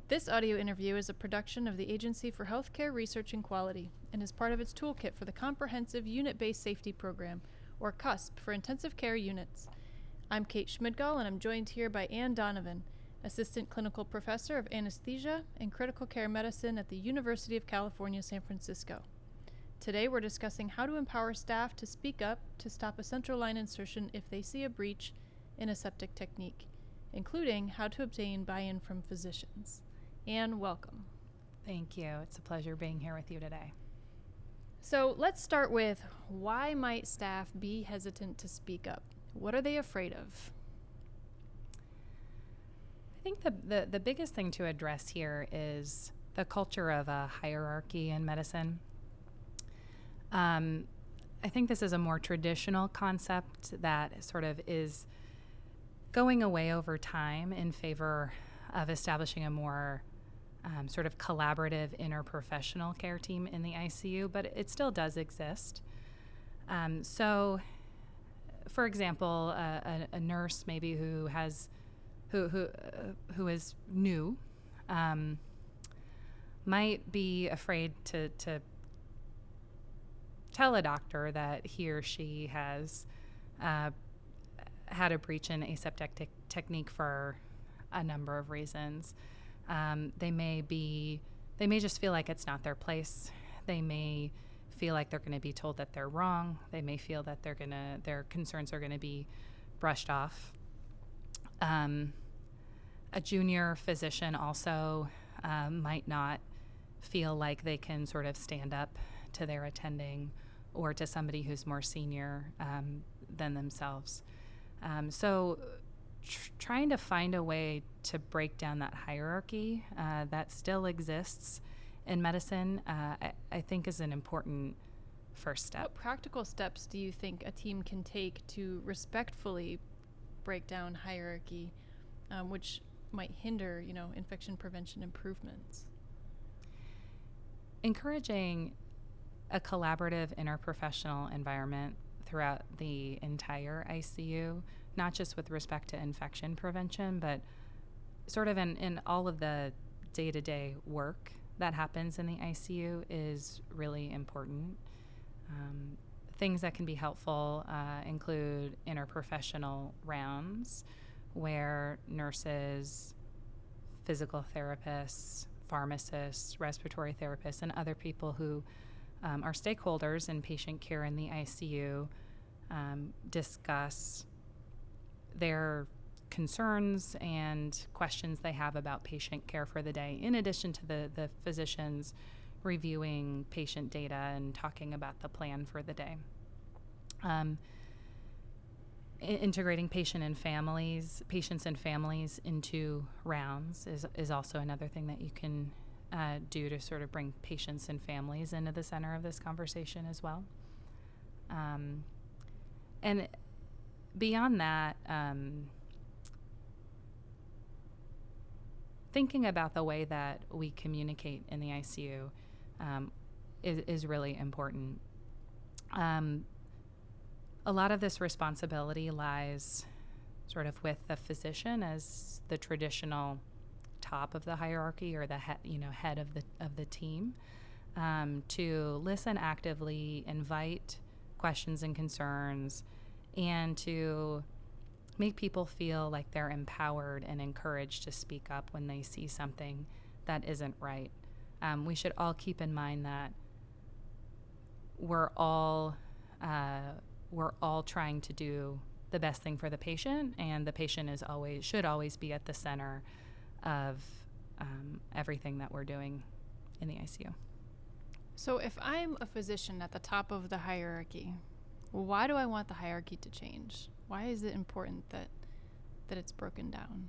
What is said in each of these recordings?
This audio interview is a production of the Agency for Healthcare Research and Quality and is part of its toolkit for the Comprehensive Unit-Based Safety Program, or CUSP, for intensive care units. I'm Kate Schmidgall, and I'm joined here by Ann Donovan, Assistant Clinical Professor of Anesthesia and Critical Care Medicine at the University of California, San Francisco. Today we're discussing how to empower staff to speak up to stop a central line insertion if they see a breach in a septic technique, including how to obtain buy-in from physicians. Ann, welcome. Thank you. It's a pleasure being here with you today. So let's start with, why might staff be hesitant to speak up? What are they afraid of? I think the biggest thing to address here is the culture of a hierarchy in medicine. I think this is a more traditional concept that sort of is going away over time in favor of establishing a more sort of collaborative interprofessional care team in the ICU, but it still does exist. So, for example, a nurse maybe who is new might be afraid to tell a doctor that he or she has had a breach in aseptic technique for a number of reasons. They may just feel like it's not their place. They may feel like they're going to be told that they're wrong. They may feel that their concerns are going to be brushed off. A junior physician also might not feel like they can sort of stand up to their attending or to somebody who's more senior than themselves. So trying to find a way to break down that hierarchy that still exists in medicine, I think is an important first step. What practical steps do you think a team can take to respectfully break down hierarchy, which might hinder, infection prevention improvements? Encouraging a collaborative interprofessional environment throughout the entire ICU, not just with respect to infection prevention, but sort of in all of the day-to-day work that happens in the ICU is really important. Things that can be helpful include interprofessional rounds where nurses, physical therapists, pharmacists, respiratory therapists, and other people who are stakeholders in patient care in the ICU discuss their concerns and questions they have about patient care for the day, in addition to the physicians reviewing patient data and talking about the plan for the day. Integrating patients and families into rounds is also another thing that you can do to sort of bring patients and families into the center of this conversation as well. And beyond that, thinking about the way that we communicate in the ICU is really important. A lot of this responsibility lies sort of with the physician as the traditional top of the hierarchy, or the head of the team, to listen actively, invite questions and concerns, and to make people feel like they're empowered and encouraged to speak up when they see something that isn't right. We should all keep in mind that we're all trying to do the best thing for the patient, and the patient should always be at the center of everything that we're doing in the ICU. So if I'm a physician at the top of the hierarchy, why do I want the hierarchy to change? Why is it important that it's broken down?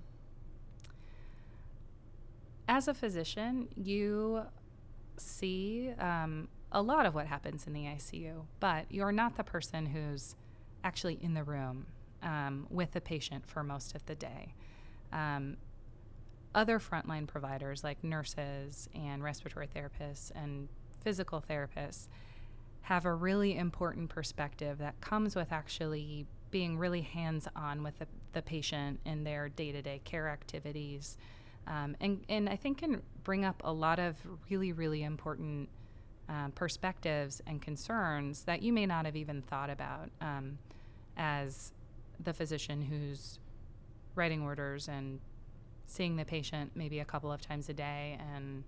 As a physician, you see a lot of what happens in the ICU, but you're not the person who's actually in the room with the patient for most of the day. Other frontline providers like nurses and respiratory therapists and physical therapists have a really important perspective that comes with actually being really hands-on with the patient in their day-to-day care activities, and I think can bring up a lot of really, really important perspectives and concerns that you may not have even thought about as the physician who's writing orders and seeing the patient maybe a couple of times a day and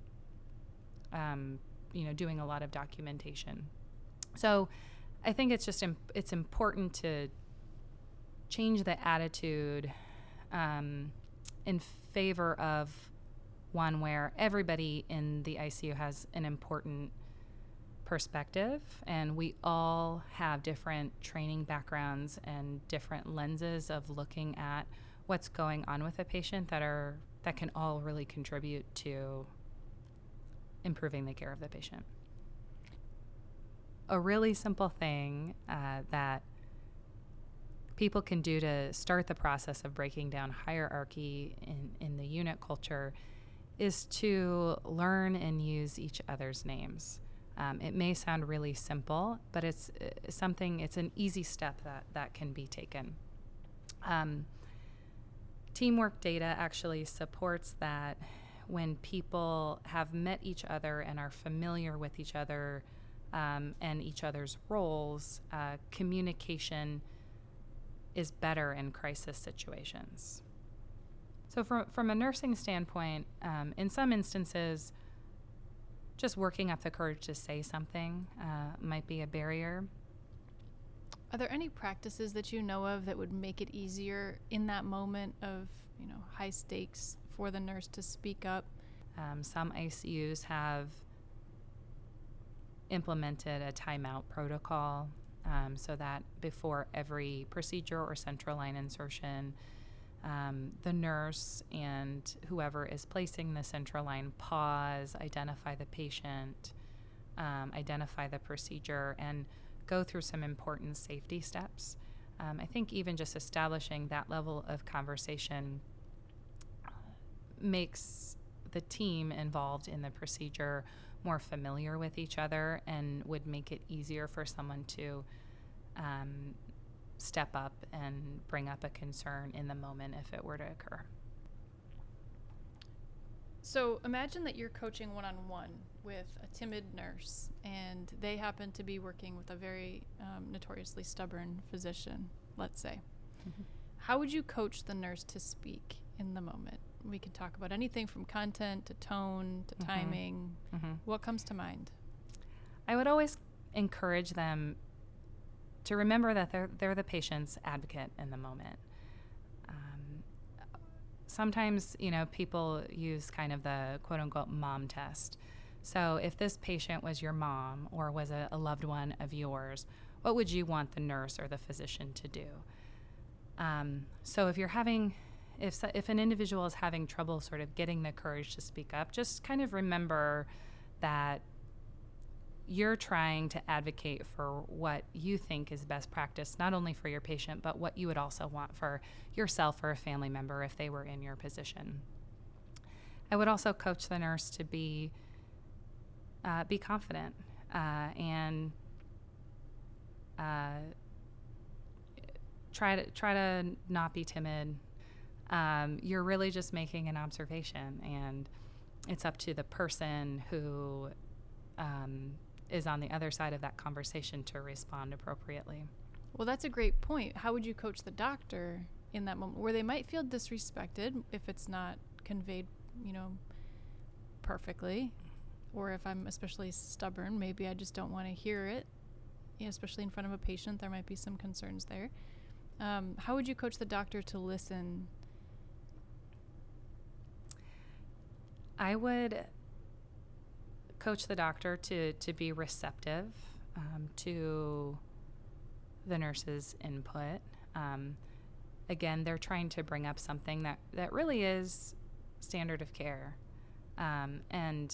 doing a lot of documentation. So I think it's just it's important to change the attitude in favor of one where everybody in the ICU has an important perspective, and we all have different training backgrounds and different lenses of looking at what's going on with a patient that can all really contribute to improving the care of the patient. A really simple thing that people can do to start the process of breaking down hierarchy in the unit culture is to learn and use each other's names. It may sound really simple, but it's an easy step that can be taken. Teamwork data actually supports that when people have met each other and are familiar with each other and each other's roles, communication is better in crisis situations. So from a nursing standpoint, in some instances, just working up the courage to say something might be a barrier. Are there any practices that you know of that would make it easier in that moment of, high stakes for the nurse to speak up? Some ICUs have implemented a timeout protocol so that before every procedure or central line insertion, the nurse and whoever is placing the central line pause, identify the patient, identify the procedure, and go through some important safety steps. I think even just establishing that level of conversation makes the team involved in the procedure more familiar with each other and would make it easier for someone to step up and bring up a concern in the moment if it were to occur. So imagine that you're coaching one-on-one with a timid nurse, and they happen to be working with a very notoriously stubborn physician, let's say. Mm-hmm. How would you coach the nurse to speak in the moment? We could talk about anything from content to tone to timing. Mm-hmm. What comes to mind? I would always encourage them to remember that they're the patient's advocate in the moment. Sometimes, people use kind of the quote-unquote mom test. So if this patient was your mom or was a loved one of yours, what would you want the nurse or the physician to do? So if if an individual is having trouble sort of getting the courage to speak up, just kind of remember that you're trying to advocate for what you think is best practice, not only for your patient, but what you would also want for yourself or a family member if they were in your position. I would also coach the nurse to be confident and try to not be timid. You're really just making an observation, and it's up to the person who is on the other side of that conversation to respond appropriately. Well, that's a great point. How would you coach the doctor in that moment where they might feel disrespected if it's not conveyed, perfectly? Or if I'm especially stubborn, maybe I just don't want to hear it, especially in front of a patient. There might be some concerns there. How would you coach the doctor to listen? I would coach the doctor to be receptive to the nurse's input. Again, they're trying to bring up something that really is standard of care. And,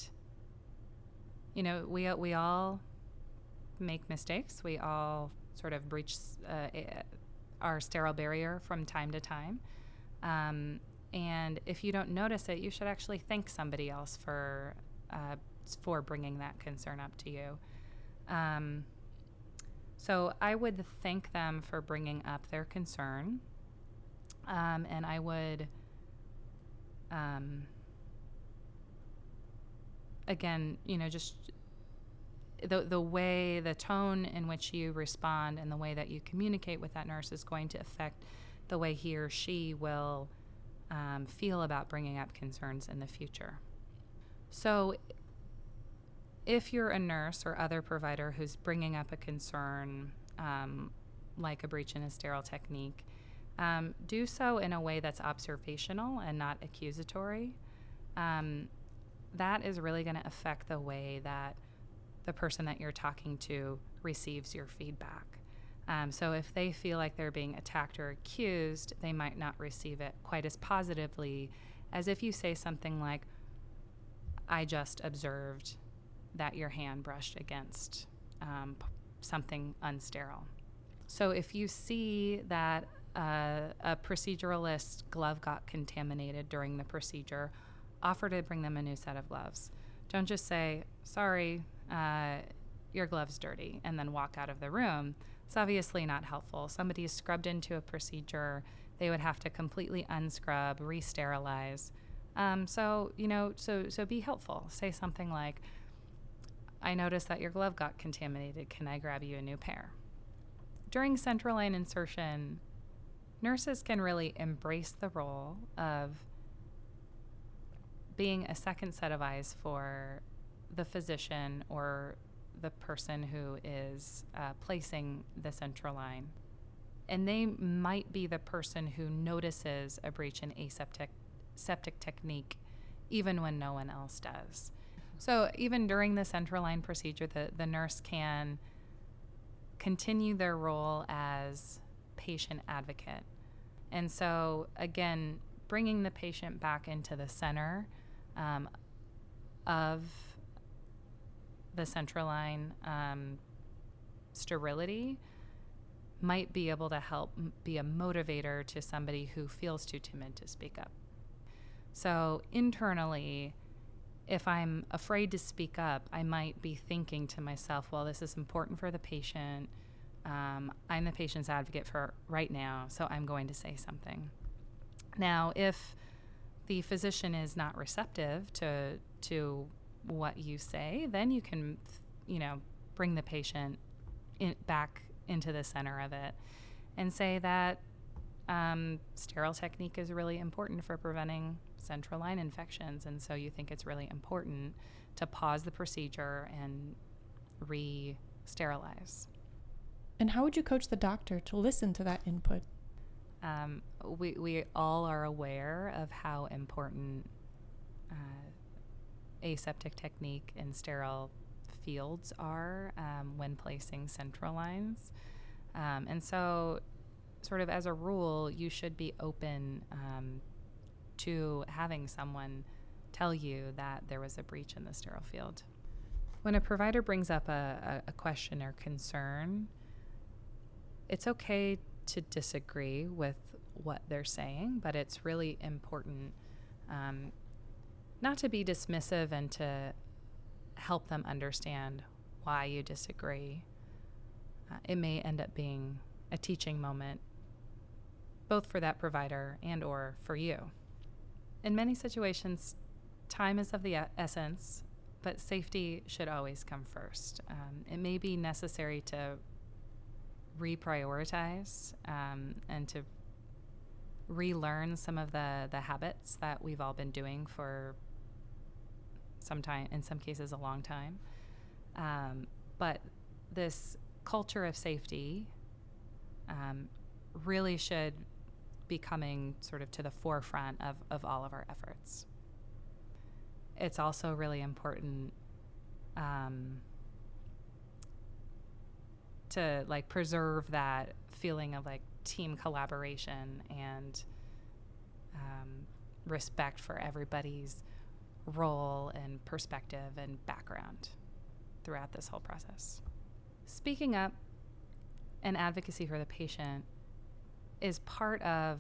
we all make mistakes. We all sort of breach our sterile barrier from time to time. And if you don't notice it, you should actually thank somebody else for bringing that concern up to you. So I would thank them for bringing up their concern, and I would again, just the way, the tone in which you respond and the way that you communicate with that nurse is going to affect the way he or she will feel about bringing up concerns in the future. So if you're a nurse or other provider who's bringing up a concern, like a breach in a sterile technique, do so in a way that's observational and not accusatory. That is really going to affect the way that the person that you're talking to receives your feedback. So if they feel like they're being attacked or accused, they might not receive it quite as positively as if you say something like, I just observed that your hand brushed against something unsterile. So if you see that a proceduralist's glove got contaminated during the procedure, offer to bring them a new set of gloves. Don't just say, sorry, your glove's dirty, and then walk out of the room. It's obviously not helpful. Somebody is scrubbed into a procedure. They would have to completely unscrub, re-sterilize. So be helpful. Say something like, I noticed that your glove got contaminated. Can I grab you a new pair? During central line insertion, nurses can really embrace the role of being a second set of eyes for the physician or the person who is placing the central line. And they might be the person who notices a breach in aseptic technique even when no one else does. So even during the central line procedure, the nurse can continue their role as patient advocate. And so, again, bringing the patient back into the center of the central line sterility might be able to help be a motivator to somebody who feels too timid to speak up. So internally, if I'm afraid to speak up, I might be thinking to myself, well, this is important for the patient. I'm the patient's advocate for right now, so I'm going to say something. Now, if the physician is not receptive to what you say, then you can, bring the patient back into the center of it and say that sterile technique is really important for preventing central line infections, and so you think it's really important to pause the procedure and re-sterilize. And how would you coach the doctor to listen to that input? We all are aware of how important aseptic technique and sterile fields are when placing central lines. And so sort of as a rule, you should be open to having someone tell you that there was a breach in the sterile field. When a provider brings up a question or concern, it's okay to disagree with what they're saying, but it's really important not to be dismissive and to help them understand why you disagree. It may end up being a teaching moment, both for that provider and or for you. In many situations, time is of the essence, but safety should always come first. It may be necessary to reprioritize and to relearn some of the habits that we've all been doing for some time, in some cases a long time. But this culture of safety really should be coming sort of to the forefront of all of our efforts. It's also really important to preserve that feeling of team collaboration and respect for everybody's role and perspective and background throughout this whole process. Speaking up and advocacy for the patient is part of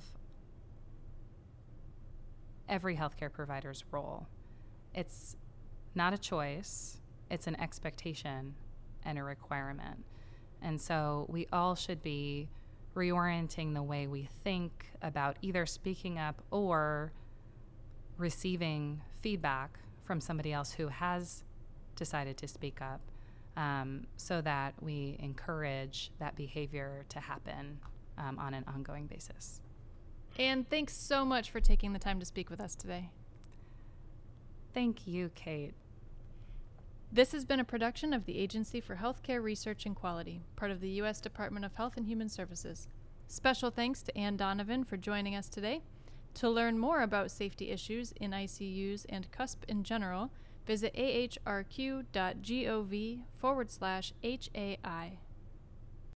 every healthcare provider's role. It's not a choice, it's an expectation and a requirement. And so we all should be reorienting the way we think about either speaking up or receiving feedback from somebody else who has decided to speak up, so that we encourage that behavior to happen on an ongoing basis. And thanks so much for taking the time to speak with us today. Thank you, Kate. This has been a production of the Agency for Healthcare Research and Quality, part of the U.S. Department of Health and Human Services. Special thanks to Ann Donovan for joining us today. To learn more about safety issues in ICUs and CUSP in general, visit ahrq.gov/HAI.